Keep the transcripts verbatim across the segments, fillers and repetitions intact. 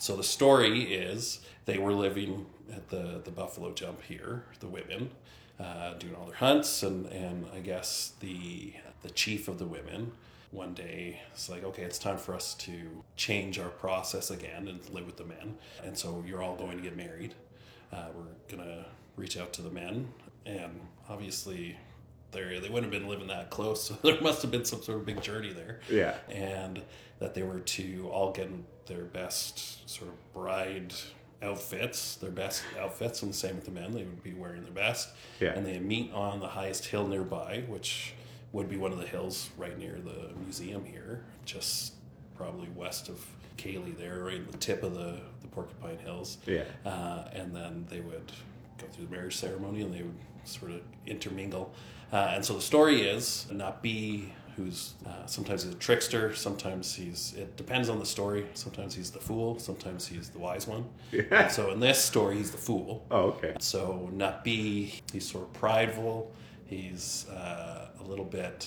So the story is they were living at the, the Buffalo Jump here, the women, uh, doing all their hunts, and, and I guess the the chief of the women one day it's like, okay, it's time for us to change our process again and live with the men. And so you're all going to get married. Uh, we're going to reach out to the men. And obviously they they wouldn't have been living that close, so there must have been some sort of big journey there. Yeah. And that they were to all get their best sort of bride outfits, their best outfits, and the same with the men. They would be wearing their best. Yeah. And they meet on the highest hill nearby, which would be one of the hills right near the museum here, just probably west of Cayley there, right at the tip of the, the Porcupine Hills. Yeah. Uh, and then they would go through the marriage ceremony and they would sort of intermingle. Uh, and so the story is Napi, who's uh, sometimes he's a trickster, sometimes he's, it depends on the story, sometimes he's the fool, sometimes he's the wise one. Yeah. And so in this story, he's the fool. Oh, okay. So Napi, he's sort of prideful, he's uh, a little bit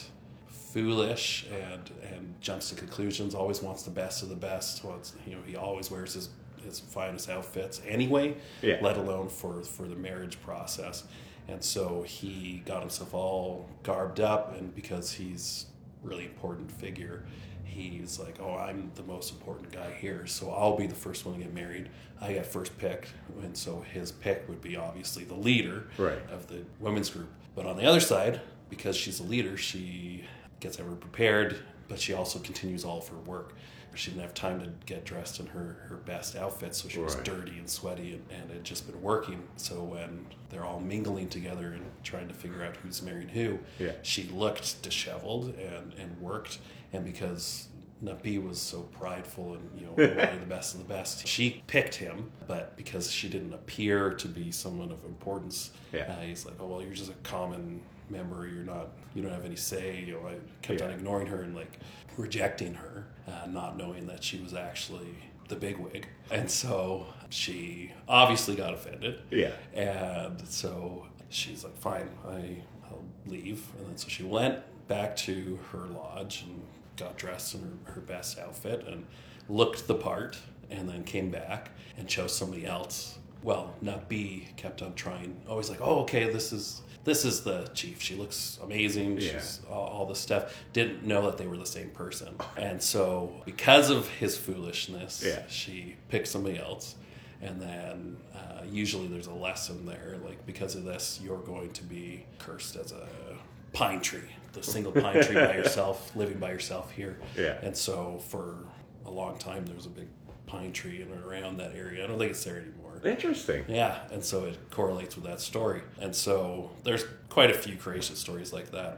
foolish and and jumps to conclusions, always wants the best of the best. Wants, you know, he always wears his, his finest outfits anyway, yeah. let alone for, for the marriage process. And so he got himself all garbed up, and because he's a really important figure, he's like, oh, I'm the most important guy here, so I'll be the first one to get married. I get first pick. And so his pick would be obviously the leader right. of the women's group. But on the other side, because she's a leader, she gets everyone prepared, but she also continues all of her work. She didn't have time to get dressed in her, her best outfit, so she was right. dirty and sweaty, and, and it had just been working. So when they're all mingling together and trying to figure out who's marrying who, yeah. she looked disheveled and, and worked. And because Napi was so prideful and, you know, wanting the best of the best, she picked him. But because she didn't appear to be someone of importance, yeah. uh, he's like, oh, well, you're just a common member. You're not, you don't have any say. You know, I kept yeah. on ignoring her and like rejecting her, uh, not knowing that she was actually the bigwig. And so she obviously got offended. Yeah. And so she's like, fine, I, I'll leave. And then so she went back to her lodge and got dressed in her, her best outfit and looked the part, and then came back and chose somebody else. Well, Napi kept on trying. Always like, oh, okay, this is this is the chief. She looks amazing. Yeah. She's all, all this stuff. Didn't know that they were the same person. And so because of his foolishness, yeah. she picked somebody else. And then uh, usually there's a lesson there. Like, because of this, you're going to be cursed as a pine tree. The single pine tree by yourself, living by yourself here. Yeah. And so for a long time, there was a big pine tree in and around that area. I don't think it's there anymore. Interesting. Yeah, and so it correlates with that story. And so there's quite a few creation stories like that.